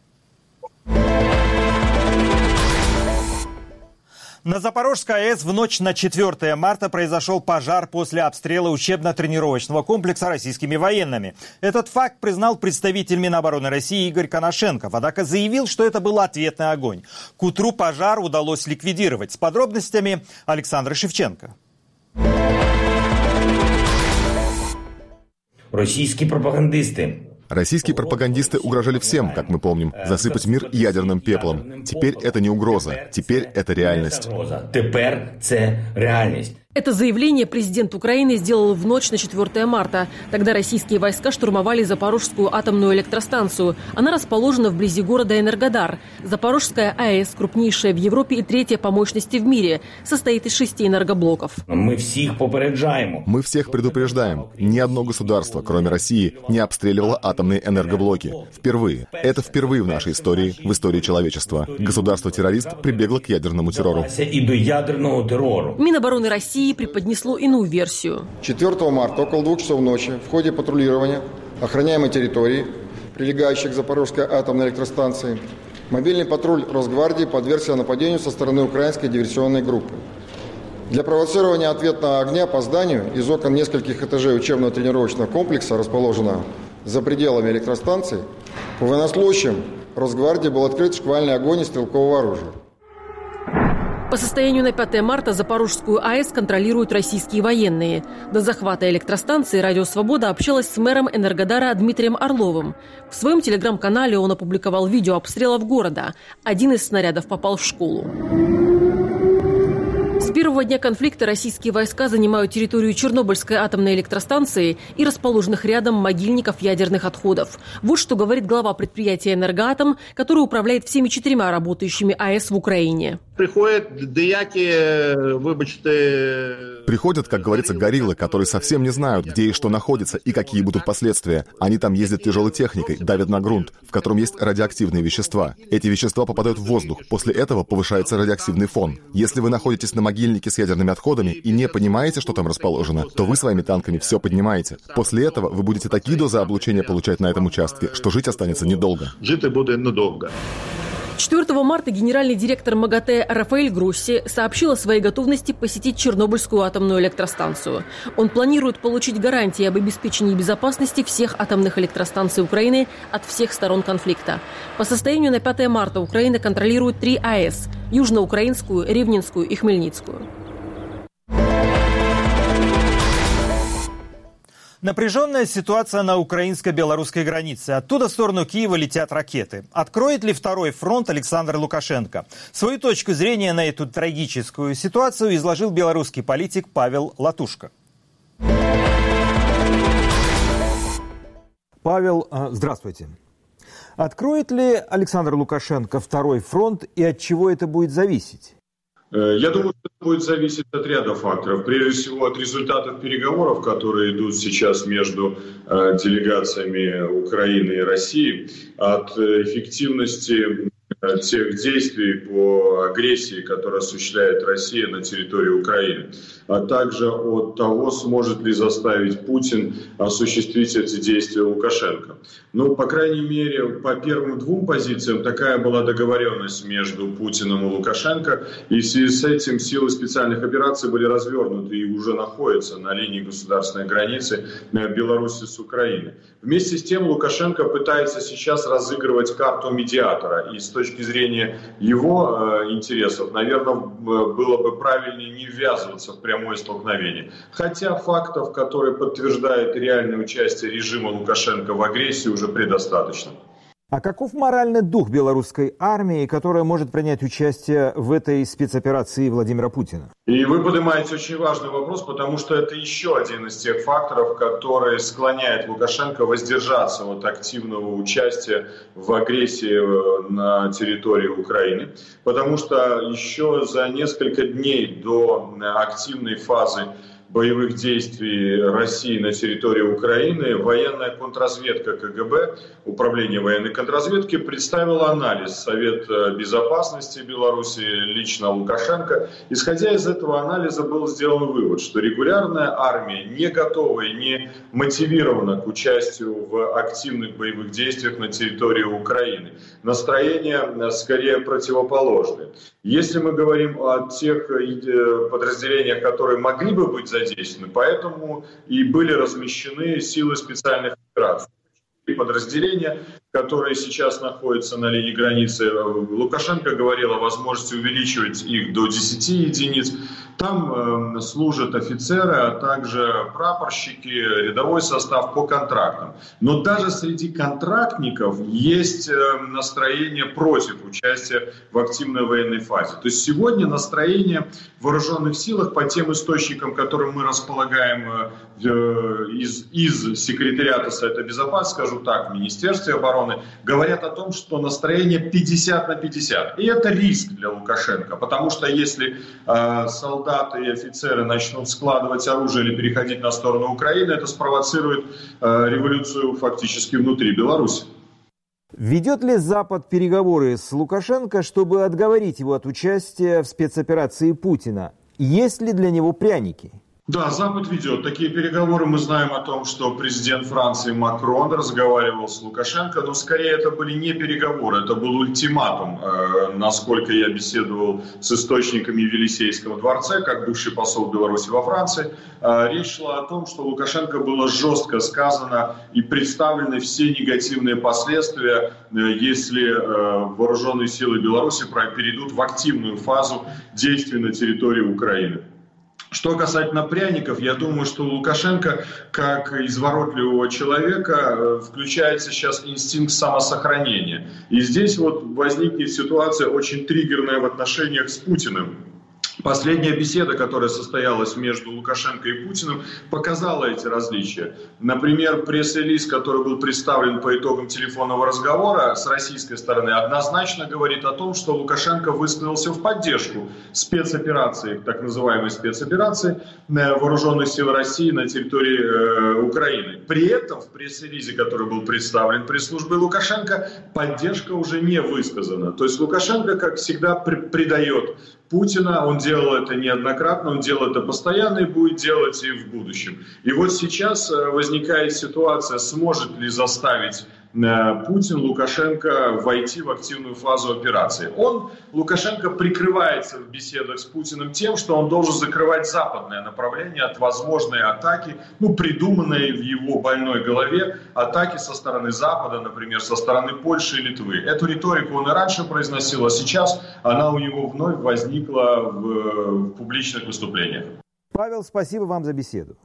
На Запорожской АЭС в ночь на четвёртое марта произошел пожар после обстрела учебно-тренировочного комплекса российскими военными. Этот факт признал представитель Минобороны России Игорь Коношенков, однако заявил, что это был ответный огонь. К утру пожар удалось ликвидировать. С подробностями Александр Шевченко.
Российские пропагандисты.
Российские пропагандисты угрожали всем, как мы помним, засыпать мир ядерным пеплом. Теперь это не угроза, теперь это реальность.
Теперь это реальность.
Это заявление президент Украины сделал в ночь на четвёртое марта. Тогда российские войска штурмовали Запорожскую атомную электростанцию. Она расположена вблизи города Энергодар. Запорожская АЭС, крупнейшая в Европе и третья по мощности в мире, состоит из шести энергоблоков.
Мы всех попереджаем.
Мы всех предупреждаем. Ни одно государство, кроме России, не обстреливало атомные энергоблоки. Впервые. Это впервые в нашей истории, в истории человечества. Государство-террорист прибегло к ядерному террору.
Минобороны России преподнесло иную версию.
четвёртого марта около двух часов ночи в ходе патрулирования охраняемой территории, прилегающей к Запорожской атомной электростанции, мобильный патруль Росгвардии подвергся нападению со стороны украинской диверсионной группы. Для провоцирования ответного огня по зданию из окон нескольких этажей учебно-тренировочного комплекса, расположенного за пределами электростанции, по военнослужащим Росгвардии был открыт шквальный огонь из стрелкового оружия.
По состоянию на пятое марта Запорожскую АЭС контролируют российские военные. До захвата электростанции «Радио Свобода» общалась с мэром Энергодара Дмитрием Орловым. В своем телеграм-канале он опубликовал видео обстрелов города. Один из снарядов попал в школу. С первого дня конфликта российские войска занимают территорию Чернобыльской атомной электростанции и расположенных рядом могильников ядерных отходов. Вот что говорит глава предприятия «Энергоатом», который управляет всеми четырьмя работающими АЭС в Украине.
Приходят деяки, выбачьте...
Приходят, как говорится, гориллы, которые совсем не знают, где и что находится, и какие будут последствия. Они там ездят тяжелой техникой, давят на грунт, в котором есть радиоактивные вещества. Эти вещества попадают в воздух. После этого повышается радиоактивный фон. Если вы находитесь на могильнике с ядерными отходами и не понимаете, что там расположено, то вы своими танками все поднимаете. После этого вы будете такие дозы облучения получать на этом участке, что жить останется недолго.
Жить будет недолго.
четвёртого марта генеральный директор МАГАТЭ Рафаэль Гросси сообщил о своей готовности посетить Чернобыльскую атомную электростанцию. Он планирует получить гарантии об обеспечении безопасности всех атомных электростанций Украины от всех сторон конфликта. По состоянию на пятое марта Украина контролирует три АЭС – Южноукраинскую, Ревненскую и Хмельницкую.
Напряженная ситуация на украинско-белорусской границе. Оттуда в сторону Киева летят ракеты. Откроет ли второй фронт Александр Лукашенко? Свою точку зрения на эту трагическую ситуацию изложил белорусский политик Павел Латушко. Павел, здравствуйте. Откроет ли Александр Лукашенко второй фронт и от чего это будет зависеть?
Я думаю, что это будет зависеть от ряда факторов. Прежде всего, от результатов переговоров, которые идут сейчас между э, делегациями Украины и России, от э, эффективности э, тех действий по агрессии, которые осуществляет Россия на территории Украины, а также от того, сможет ли заставить Путин осуществить эти действия Лукашенко. Ну, по крайней мере, по первым двум позициям такая была договоренность между Путиным и Лукашенко, и в связи с этим силы специальных операций были развернуты и уже находятся на линии государственной границы Беларуси с Украиной. Вместе с тем Лукашенко пытается сейчас разыгрывать карту медиатора, и с точки зрения его э, интересов, наверное, было бы правильнее не ввязываться в прямое столкновение. Хотя фактов, которые подтверждают реальное участие режима Лукашенко в агрессии, уже предостаточно.
А каков моральный дух белорусской армии, которая может принять участие в этой спецоперации Владимира Путина?
И вы поднимаете очень важный вопрос, потому что это еще один из тех факторов, который склоняет Лукашенко воздержаться от активного участия в агрессии на территории Украины. Потому что еще за несколько дней до активной фазы боевых действий России на территории Украины военная контрразведка КГБ, Управление военной контрразведки, представила анализ Совет безопасности Беларуси лично Лукашенко. Исходя из этого анализа был сделан вывод, что регулярная армия не готова и не мотивирована к участию в активных боевых действиях на территории Украины. Настроения скорее противоположные. Если мы говорим о тех подразделениях, которые могли бы быть задействованы, поэтому и были размещены силы специальных операций. И подразделения, которые сейчас находятся на линии границы. Лукашенко говорил о возможности увеличивать их до десяти единиц. Там э, служат офицеры, а также прапорщики, рядовой состав по контрактам. Но даже среди контрактников есть э, настроение против участия в активной военной фазе. То есть сегодня настроение вооруженных силах, по тем источникам, которым мы располагаем из, из секретариата Совета Безопасности, скажу так, в Министерстве обороны, говорят о том, что настроение пятьдесят на пятьдесят. И это риск для Лукашенко, потому что если э, солдаты и офицеры начнут складывать оружие или переходить на сторону Украины, это спровоцирует э, революцию фактически внутри Беларуси.
Ведет ли Запад переговоры с Лукашенко, чтобы отговорить его от участия в спецоперации Путина? Есть ли для него пряники?
Да, Запад ведет такие переговоры. Мы знаем о том, что президент Франции Макрон разговаривал с Лукашенко, но скорее это были не переговоры, это был ультиматум. Э, насколько я беседовал с источниками в Елисейском дворце, как бывший посол Беларуси во Франции, э, речь шла о том, что Лукашенко было жестко сказано и представлены все негативные последствия, э, если э, вооруженные силы Беларуси перейдут в активную фазу действий на территории Украины. Что касательно пряников, я думаю, что у Лукашенко, как изворотливого человека, включается сейчас инстинкт самосохранения. И здесь вот возникнет ситуация очень триггерная в отношениях с Путиным. Последняя беседа, которая состоялась между Лукашенко и Путиным, показала эти различия. Например, пресс-релиз, который был представлен по итогам телефонного разговора с российской стороны, однозначно говорит о том, что Лукашенко высказался в поддержку спецоперации, так называемой спецоперации вооруженных сил России на территории э, Украины. При этом в пресс-релизе, который был представлен пресс-службой Лукашенко, поддержка уже не высказана. То есть Лукашенко, как всегда, предает Путина, он делал это неоднократно, он делал это постоянно и будет делать и в будущем. И вот сейчас возникает ситуация, сможет ли заставить Путин Лукашенко войти в активную фазу операции. Он, Лукашенко, прикрывается в беседах с Путиным тем, что он должен закрывать западное направление от возможной атаки, ну, придуманной в его больной голове, атаки со стороны Запада, например, со стороны Польши и Литвы. Эту риторику он и раньше произносил, а сейчас она у него вновь возникла в, в публичных выступлениях.
Павел, спасибо вам за беседу.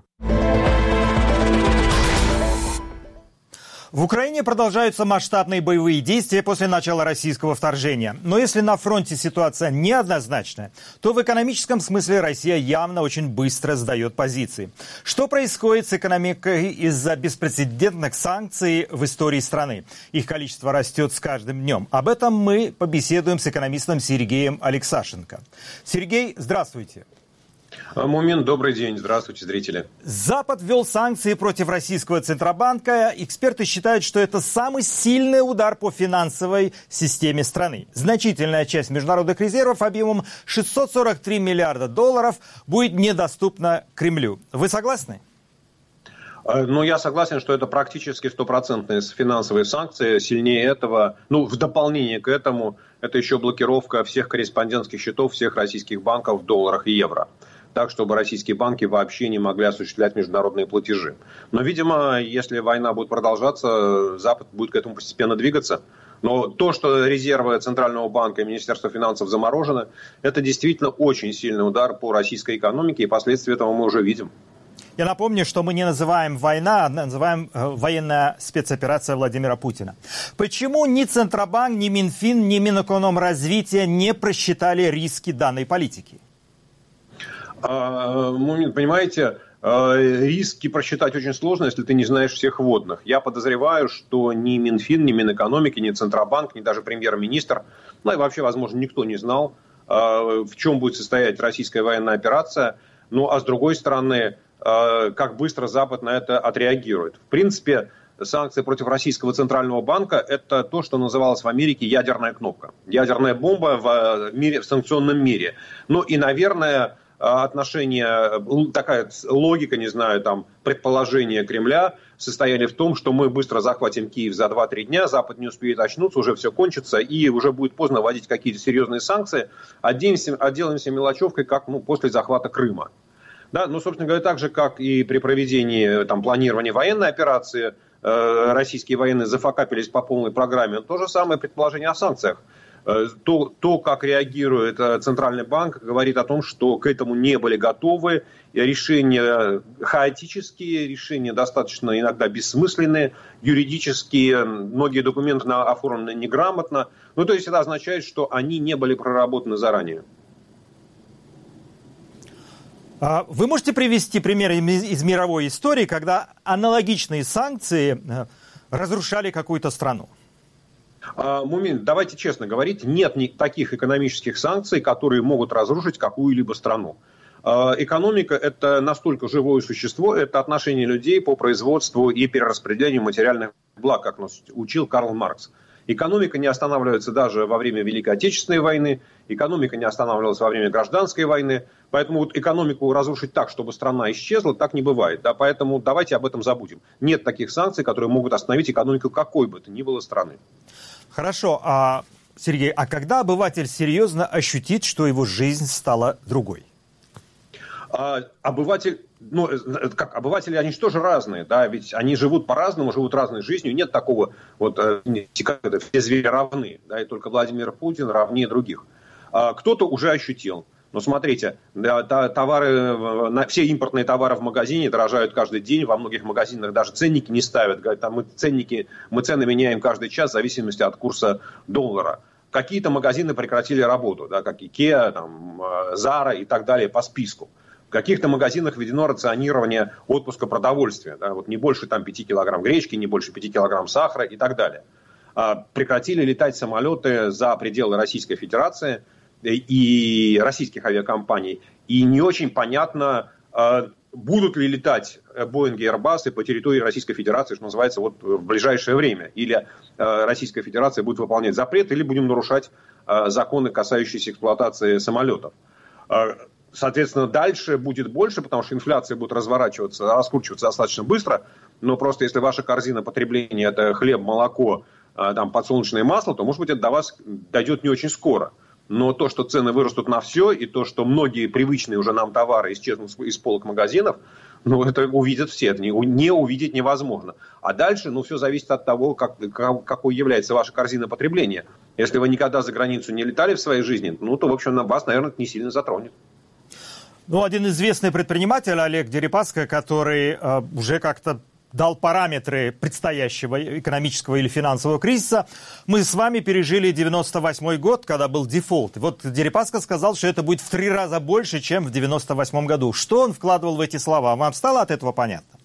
В Украине продолжаются масштабные боевые действия после начала российского вторжения. Но если на фронте ситуация неоднозначная, то в экономическом смысле Россия явно очень быстро сдает позиции. Что происходит с экономикой из-за беспрецедентных санкций в истории страны? Их количество растет с каждым днем. Об этом мы побеседуем с экономистом Сергеем Алексашенко. Сергей, здравствуйте.
Мумин, добрый день. Здравствуйте, зрители.
Запад ввел санкции против российского Центробанка. Эксперты считают, что это самый сильный удар по финансовой системе страны. Значительная часть международных резервов объемом шестьсот сорок три миллиарда долларов будет недоступна Кремлю. Вы согласны?
Ну, я согласен, что это практически стопроцентные финансовые санкции. Сильнее этого, ну, в дополнение к этому, это еще блокировка всех корреспондентских счетов всех российских банков в долларах и евро. Так, чтобы российские банки вообще не могли осуществлять международные платежи. Но, видимо, если война будет продолжаться, Запад будет к этому постепенно двигаться. Но то, что резервы Центрального банка и Министерства финансов заморожены, это действительно очень сильный удар по российской экономике, и последствия этого мы уже видим.
Я напомню, что мы не называем война, а называем э, военная спецоперация Владимира Путина. Почему ни Центробанк, ни Минфин, ни Минэкономразвития не просчитали риски данной политики?
Мумин, понимаете, риски просчитать очень сложно, если ты не знаешь всех вводных. Я подозреваю, что ни Минфин, ни Минэкономики, ни Центробанк, ни даже премьер-министр, ну и вообще, возможно, никто не знал, в чем будет состоять российская военная операция. Ну а с другой стороны, как быстро Запад на это отреагирует. В принципе, санкции против российского Центрального банка – это то, что называлось в Америке ядерная кнопка. Ядерная бомба в, мире, в санкционном мире. Ну и, наверное, отношение, такая логика, не знаю, там, предположение Кремля состояли в том, что мы быстро захватим Киев за два-три дня, Запад не успеет очнуться, уже все кончится, и уже будет поздно вводить какие-то серьезные санкции, отделаемся, отделаемся мелочевкой, как ну, после захвата Крыма. Да, ну, собственно говоря, так же, как и при проведении там, планирования военной операции, э, российские военные зафакапились по полной программе. То же самое предположение о санкциях. То, то, как реагирует Центральный банк, говорит о том, что к этому не были готовы. Решения хаотические, решения достаточно иногда бессмысленные, юридические, многие документы оформлены неграмотно. Ну, то есть это означает, что они не были проработаны заранее.
Вы можете привести пример из мировой истории, когда аналогичные санкции разрушали какую-то страну?
Мумин, давайте честно говорить, нет таких экономических санкций, которые могут разрушить какую-либо страну. Экономика – это настолько живое существо, это отношение людей по производству и перераспределению материальных благ, как нас учил Карл Маркс. Экономика не останавливается даже во время Великой Отечественной войны, экономика не останавливалась во время Гражданской войны, поэтому вот экономику разрушить так, чтобы страна исчезла, так не бывает. Да? Поэтому давайте об этом забудем. Нет таких санкций, которые могут остановить экономику какой бы то ни было страны.
Хорошо, а, Сергей, а когда обыватель серьезно ощутит, что его жизнь стала другой?
А, обыватель, ну, как обыватели, они же тоже разные, да, ведь они живут по-разному, живут разной жизнью, нет такого, вот, как это, все звери равны, да, и только Владимир Путин равнее других. А, кто-то уже ощутил, но смотрите, да, товары, все импортные товары в магазине дорожают каждый день, во многих магазинах даже ценники не ставят, говорят, там мы ценники, мы цены меняем каждый час в зависимости от курса доллара. Какие-то магазины прекратили работу, да, как Икеа, там, Зара и так далее по списку. В каких-то магазинах введено рационирование отпуска продовольствия. Да, вот не больше там, пяти килограмм гречки, не больше пяти килограмм сахара и так далее. А, прекратили летать самолеты за пределы Российской Федерации и российских авиакомпаний. И не очень понятно, а, будут ли летать Боинги и Airbus по территории Российской Федерации, что называется, вот, в ближайшее время. Или а, Российская Федерация будет выполнять запрет, или будем нарушать а, законы, касающиеся эксплуатации самолетов. А, Соответственно, дальше будет больше, потому что инфляция будет разворачиваться, раскручиваться достаточно быстро. Но просто если ваша корзина потребления – это хлеб, молоко, там, подсолнечное масло, то, может быть, это до вас дойдет не очень скоро. Но то, что цены вырастут на все, и то, что многие привычные уже нам товары исчезнут из полок магазинов, ну, это увидят все, это не, не увидеть невозможно. А дальше, ну, все зависит от того, как, как, какой является ваша корзина потребления. Если вы никогда за границу не летали в своей жизни, ну, то, в общем, на вас, наверное, это не сильно затронет.
Ну, один известный предприниматель, Олег Дерипаска, который э, уже как-то дал параметры предстоящего экономического или финансового кризиса. Мы с вами пережили девяносто восьмой год, когда был дефолт. И вот Дерипаска сказал, что это будет в три раза больше, чем в девяносто восьмом году. Что он вкладывал в эти слова? Вам стало от этого понятно?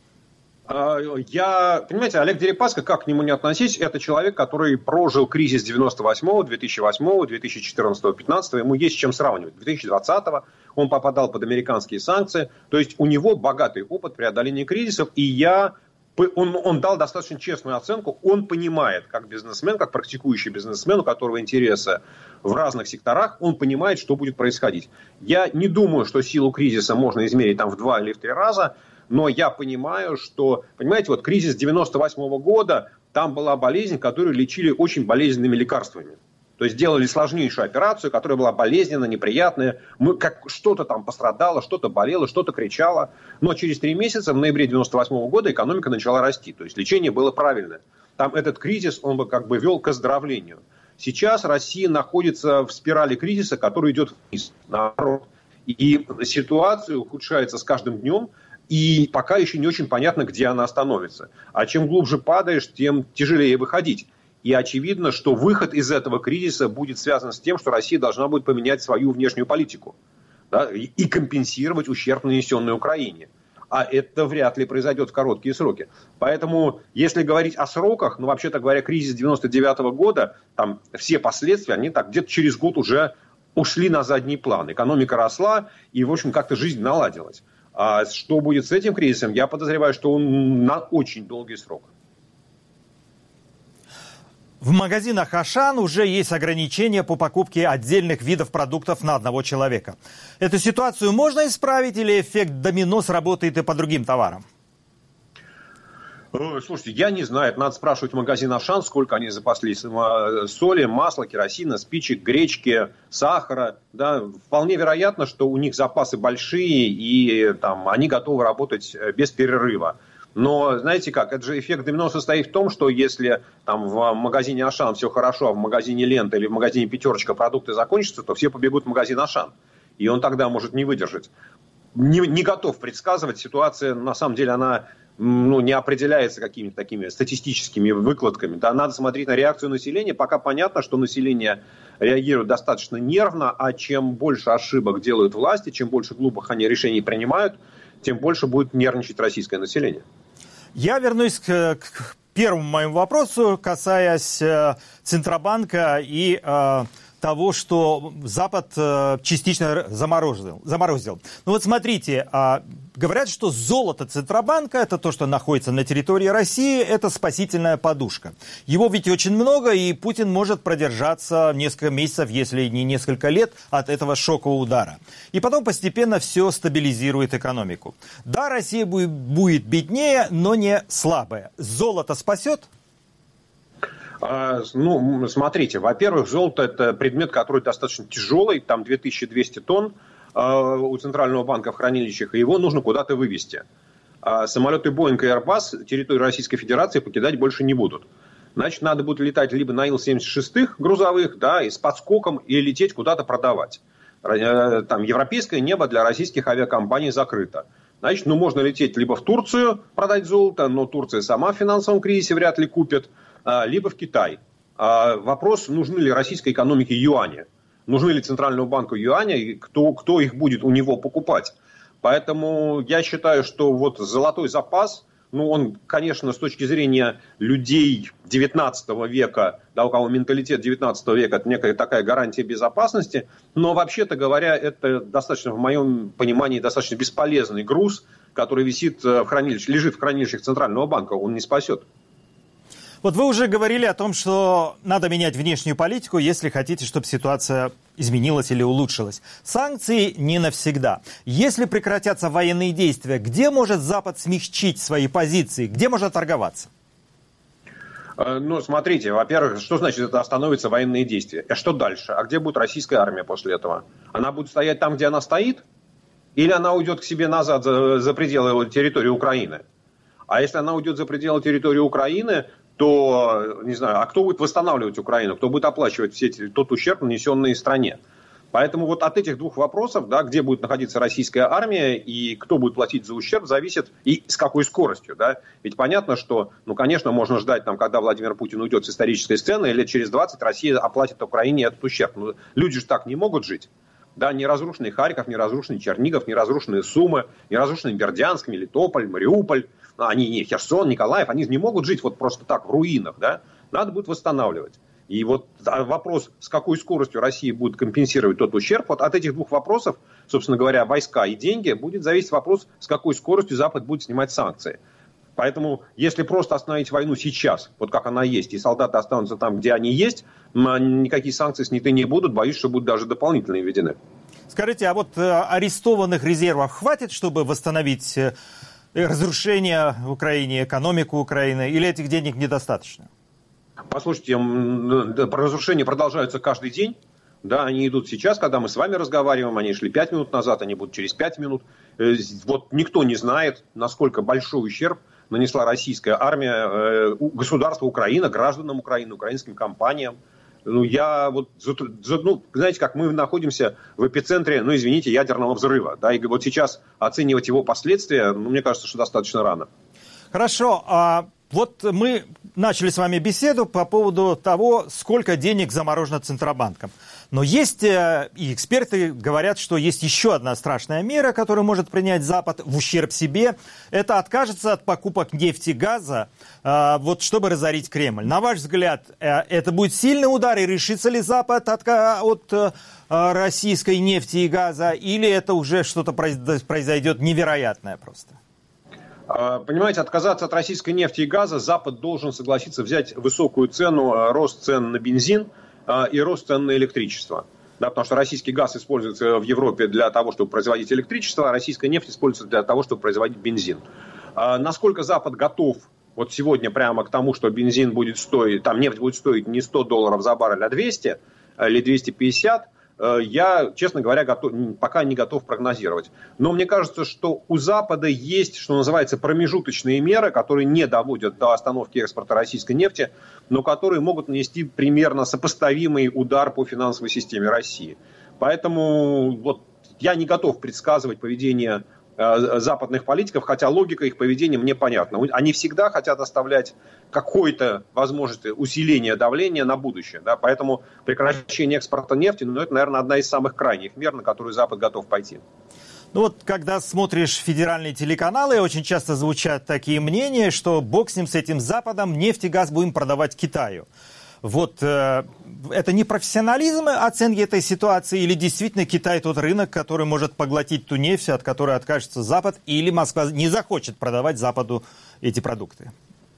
Я, понимаете, Олег Дерипаска, как к нему не относись, это человек, который прожил кризис девяносто восьмого, две тысячи восьмого, две тысячи четырнадцатого, две тысячи пятнадцатого. Ему есть с чем сравнивать. две тысячи двадцатого он попадал под американские санкции. То есть у него богатый опыт преодоления кризисов. И я, он, он дал достаточно честную оценку. Он понимает, как бизнесмен, как практикующий бизнесмен, у которого интересы в разных секторах, он понимает, что будет происходить. Я не думаю, что силу кризиса можно измерить там в два или в три раза. Но я понимаю, что, понимаете, вот кризис девяносто восьмого года, там была болезнь, которую лечили очень болезненными лекарствами. То есть делали сложнейшую операцию, которая была болезненная, неприятная. Мы, как, что-то там пострадало, что-то болело, что-то кричало. Но через три месяца, в ноябре девяносто восьмого года, экономика начала расти. То есть лечение было правильное. Там этот кризис, он бы как бы вел к оздоровлению. Сейчас Россия находится в спирали кризиса, который идет вниз, наоборот. И ситуация ухудшается с каждым днем. И пока еще не очень понятно, где она остановится. А чем глубже падаешь, тем тяжелее выходить. И очевидно, что выход из этого кризиса будет связан с тем, что Россия должна будет поменять свою внешнюю политику, да, и компенсировать ущерб, нанесенный Украине. А это вряд ли произойдет в короткие сроки. Поэтому, если говорить о сроках, ну, вообще-то говоря, кризис девяносто девятого года, там все последствия, они так где-то через год уже ушли на задний план. Экономика росла, и, в общем, как-то жизнь наладилась. А что будет с этим кризисом, я подозреваю, что он на очень долгий срок.
В магазинах «Ашан» уже есть ограничения по покупке отдельных видов продуктов на одного человека. Эту ситуацию можно исправить или эффект домино сработает и по другим товарам?
Слушайте, я не знаю, надо спрашивать магазин «Ашан», сколько они запаслись соли, масла, керосина, спичек, гречки, сахара. Да, вполне вероятно, что у них запасы большие и там, они готовы работать без перерыва. Но знаете как, это же эффект домино состоит в том, что если там, в магазине «Ашан» все хорошо, а в магазине «Лента» или в магазине «Пятерочка» продукты закончатся, то все побегут в магазин «Ашан». И он тогда может не выдержать. Не, не готов предсказывать. Ситуация, на самом деле, она ну, не определяется какими-то такими статистическими выкладками. Да, надо смотреть на реакцию населения. Пока понятно, что население реагируют достаточно нервно, а чем больше ошибок делают власти, чем больше глупых они решений принимают, тем больше будет нервничать российское население.
Я вернусь к, к первому моему вопросу, касаясь э, Центробанка и э, того, что Запад э, частично заморозил. заморозил. Ну вот смотрите, э, говорят, что золото Центробанка, это то, что находится на территории России, это спасительная подушка. Его ведь очень много, и Путин может продержаться несколько месяцев, если не несколько лет, от этого шокового удара. И потом постепенно все стабилизирует экономику. Да, Россия будет, будет беднее, но не слабая. Золото спасет?
Ну, смотрите, во-первых, золото – это предмет, который достаточно тяжелый, там две тысячи двести тонн у Центрального банка в хранилищах, и его нужно куда-то вывести. Самолеты Boeing и Airbus территорию Российской Федерации покидать больше не будут. Значит, надо будет летать либо на Ил семьдесят шесть грузовых, да, и с подскоком, и лететь куда-то продавать. Там европейское небо для российских авиакомпаний закрыто. Значит, ну, можно лететь либо в Турцию продать золото, но Турция сама в финансовом кризисе вряд ли купит, либо в Китай. Вопрос, нужны ли российской экономике юани, нужны ли Центральному банку юани, и кто, кто их будет у него покупать. Поэтому я считаю, что вот золотой запас, ну, он, конечно, с точки зрения людей девятнадцатого века, да, у кого менталитет девятнадцатого века, это некая такая гарантия безопасности, но, вообще-то говоря, это достаточно, в моем понимании, достаточно бесполезный груз, который висит в хранилище, лежит в хранилищах Центрального банка, он не спасет.
Вот вы уже говорили о том, что надо менять внешнюю политику, если хотите, чтобы ситуация изменилась или улучшилась. Санкции не навсегда. Если прекратятся военные действия, где может Запад смягчить свои позиции? Где может торговаться?
Ну, смотрите, во-первых, что значит это остановятся военные действия? А что дальше? А где будет российская армия после этого? Она будет стоять там, где она стоит? Или она уйдет к себе назад за, за пределы территории Украины? А если она уйдет за пределы территории Украины, то, не знаю, а кто будет восстанавливать Украину? Кто будет оплачивать все эти, тот ущерб, нанесенный стране? Поэтому вот от этих двух вопросов, да, где будет находиться российская армия и кто будет платить за ущерб, зависит и с какой скоростью. Да? Ведь понятно, что, ну, конечно, можно ждать, там, когда Владимир Путин уйдет с исторической сцены, и лет через двадцать Россия оплатит Украине этот ущерб. Но люди же так не могут жить. Да, не разрушенный Харьков, не разрушенный Чернигов, не разрушенные Сумы, не разрушенный Бердянск, Мелитополь, Мариуполь, они не Херсон, Николаев, они же не могут жить вот просто так в руинах, да? Надо будет восстанавливать. И вот вопрос, с какой скоростью Россия будет компенсировать тот ущерб, вот от этих двух вопросов, собственно говоря, войска и деньги, будет зависеть вопрос, с какой скоростью Запад будет снимать санкции. Поэтому, если просто остановить войну сейчас, вот как она есть, и солдаты останутся там, где они есть, никакие санкции сняты не будут, боюсь, что будут даже дополнительные введены.
Скажите, а вот э, арестованных резервов хватит, чтобы восстановить э, разрушение в Украине, экономику Украины, или этих денег недостаточно?
Послушайте, разрушения продолжаются каждый день. Да, они идут сейчас, когда мы с вами разговариваем, они шли пять минут назад, они будут через пять минут. Вот никто не знает, насколько большой ущерб нанесла российская армия государству Украина, гражданам Украины, украинским компаниям. Ну, я вот, ну, знаете, как мы находимся в эпицентре, ну, извините, ядерного взрыва, да, и вот сейчас оценивать его последствия, ну, мне кажется, что достаточно рано.
Хорошо, а вот мы начали с вами беседу по поводу того, сколько денег заморожено Центробанком. Но есть, и эксперты говорят, что есть еще одна страшная мера, которую может принять Запад в ущерб себе. Это откажется от покупок нефти и газа, вот, чтобы разорить Кремль. На ваш взгляд, это будет сильный удар, и решится ли Запад от, от российской нефти и газа, или это уже что-то произойдет невероятное просто?
Понимаете, отказаться от российской нефти и газа Запад должен согласиться взять высокую цену, рост цен на бензин и рост цен на электричество. Да, потому что российский газ используется в Европе для того, чтобы производить электричество, а российская нефть используется для того, чтобы производить бензин. Насколько Запад готов вот сегодня прямо к тому, что бензин будет стоить, там нефть будет стоить не сто долларов за баррель, а двести или двести пятьдесят, я, честно говоря, готов, пока не готов прогнозировать. Но мне кажется, что у Запада есть, что называется, промежуточные меры, которые не доводят до остановки экспорта российской нефти, но которые могут нанести примерно сопоставимый удар по финансовой системе России. Поэтому вот, я не готов предсказывать поведение западных политиков, хотя логика их поведения мне понятна. Они всегда хотят оставлять какой-то возможность усиления давления на будущее. Да? Поэтому прекращение экспорта нефти, ну, это, наверное, одна из самых крайних мер, на которую Запад готов пойти.
Ну вот, когда смотришь федеральные телеканалы, очень часто звучат такие мнения, что бог с ним, с этим Западом, нефть и газ будем продавать Китаю. Вот э, это не профессионализм оценки этой ситуации, или действительно Китай тот рынок, который может поглотить ту нефть, от которой откажется Запад, или Москва не захочет продавать Западу эти продукты?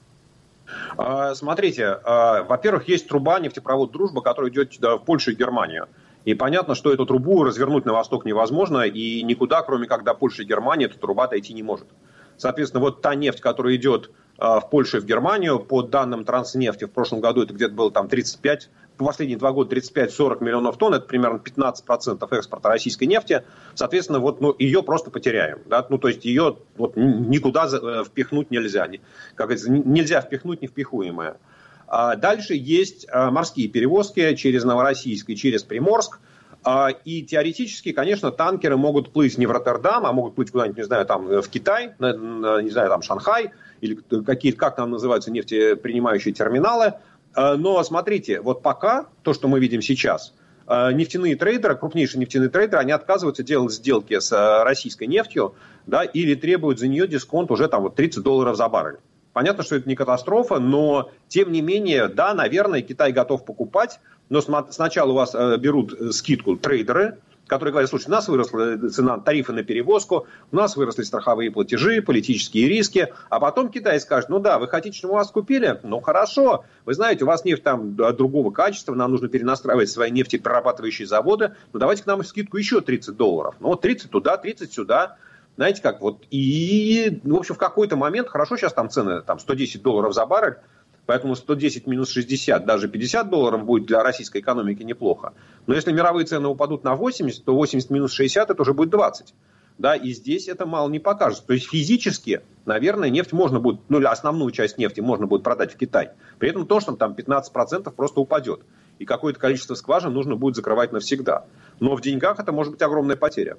Смотрите, во-первых, есть труба нефтепровод «Дружба», которая идет в Польшу и Германию. И понятно, что эту трубу развернуть на восток невозможно, и никуда, кроме как до Польши и Германии, эта труба дойти не может. Соответственно, вот та нефть, которая идет в Польшу и в Германию, по данным Транснефти, в прошлом году это где-то было там тридцать пять, по последние два года тридцать пять сорок миллионов тонн, это примерно пятнадцать процентов экспорта российской нефти. Соответственно, вот, ну, ее просто потеряем. Да? Ну, то есть ее вот, никуда впихнуть нельзя. Как говорится, нельзя впихнуть невпихуемое. Дальше есть морские перевозки через Новороссийск и через Приморск. И теоретически, конечно, танкеры могут плыть не в Роттердам, а могут плыть куда-нибудь, не знаю, там в Китай, не знаю, там Шанхай, или какие-то, как там называются, нефтепринимающие терминалы. Но смотрите, вот пока то, что мы видим сейчас, нефтяные трейдеры, крупнейшие нефтяные трейдеры, они отказываются делать сделки с российской нефтью, да, или требуют за нее дисконт уже там вот тридцать долларов за баррель. Понятно, что это не катастрофа, но тем не менее, да, наверное, Китай готов покупать, но сначала у вас берут скидку трейдеры, которые говорят: слушай, у нас выросла цена, тарифы на перевозку, у нас выросли страховые платежи, политические риски, а потом Китай скажет: ну да, вы хотите, чтобы мы вас купили? Ну хорошо, вы знаете, у вас нефть там другого качества, нам нужно перенастраивать свои нефтеперерабатывающие заводы, ну давайте к нам скидку еще тридцать долларов. Ну вот тридцать туда, тридцать сюда. Знаете как, вот, и, в общем, в какой-то момент, хорошо, сейчас там цены там сто десять долларов за баррель, поэтому сто десять минус шестьдесят, даже пятьдесят долларов будет для российской экономики неплохо. Но если мировые цены упадут на восемьдесят, то восемьдесят минус шестьдесят, это уже будет двадцать. Да, и здесь это мало не покажется. То есть физически, наверное, нефть можно будет, ну, основную часть нефти можно будет продать в Китай. При этом то, что там пятнадцать процентов просто упадет. И какое-то количество скважин нужно будет закрывать навсегда. Но в деньгах это может быть огромная потеря.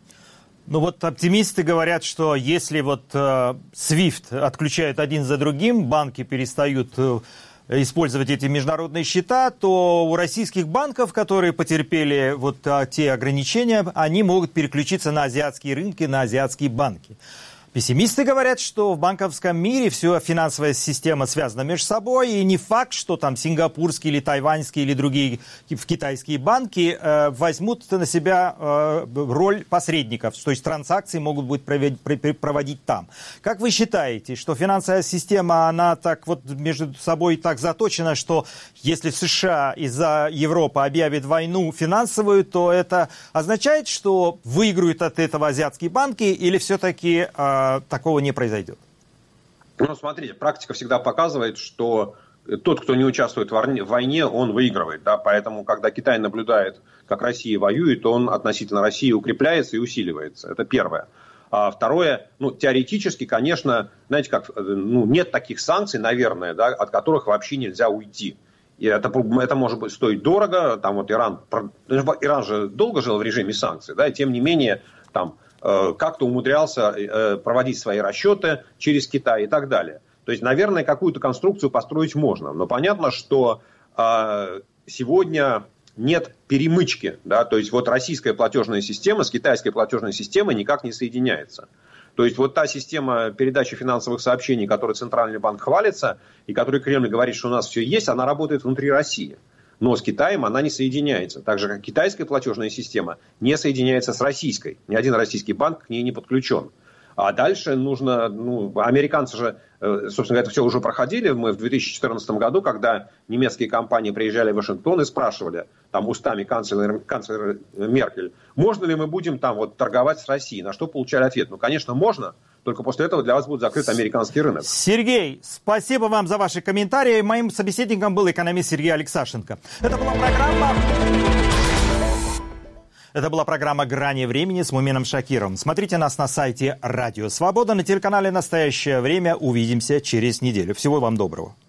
Ну вот оптимисты говорят, что если вот э, свифт отключают один за другим, банки перестают э, использовать эти международные счета, то у российских банков, которые потерпели вот э, те ограничения, они могут переключиться на азиатские рынки, на азиатские банки. Пессимисты говорят, что в банковском мире все финансовая система связана между собой, и не факт, что там сингапурские или тайваньские или другие китайские банки э, возьмут на себя э, роль посредников, то есть транзакции могут быть проводить, проводить там. Как вы считаете, что финансовая система, она так вот между собой так заточена, что если США из-за Европы объявит войну финансовую, то это означает, что выиграют от этого азиатские банки, или все-таки э, такого не произойдет?
Ну, смотрите, практика всегда показывает, что тот, кто не участвует в войне, он выигрывает. Да? Поэтому, когда Китай наблюдает, как Россия воюет, он относительно России укрепляется и усиливается. Это первое. А второе, ну, теоретически, конечно, знаете как, ну, нет таких санкций, наверное, да, от которых вообще нельзя уйти. И это, это может быть стоить дорого. Там вот Иран, Иран же долго жил в режиме санкций, да, и тем не менее, там, как-то умудрялся проводить свои расчеты через Китай и так далее. То есть, наверное, какую-то конструкцию построить можно. Но понятно, что сегодня нет перемычки. Да? То есть, вот российская платежная система с китайской платежной системой никак не соединяется. То есть, вот та система передачи финансовых сообщений, которой Центральный банк хвалится, и которой Кремль говорит, что у нас все есть, она работает внутри России. Но с Китаем она не соединяется. Так же, как китайская платежная система не соединяется с российской. Ни один российский банк к ней не подключен. А дальше нужно... Ну, американцы же, собственно говоря, это все уже проходили. Мы в две тысячи четырнадцатом году, когда немецкие компании приезжали в Вашингтон и спрашивали, там, устами канцлера, канцлера Меркель, можно ли мы будем там вот торговать с Россией? На что получали ответ? Ну, конечно, можно. Только после этого для вас будет закрыт американский рынок.
Сергей, спасибо вам за ваши комментарии. Моим собеседником был экономист Сергей Алексашенко. Это была программа... Это была программа «Грани времени» с Мумином Шакировым. Смотрите нас на сайте Радио Свобода, на телеканале «Настоящее время». Увидимся через неделю. Всего вам доброго.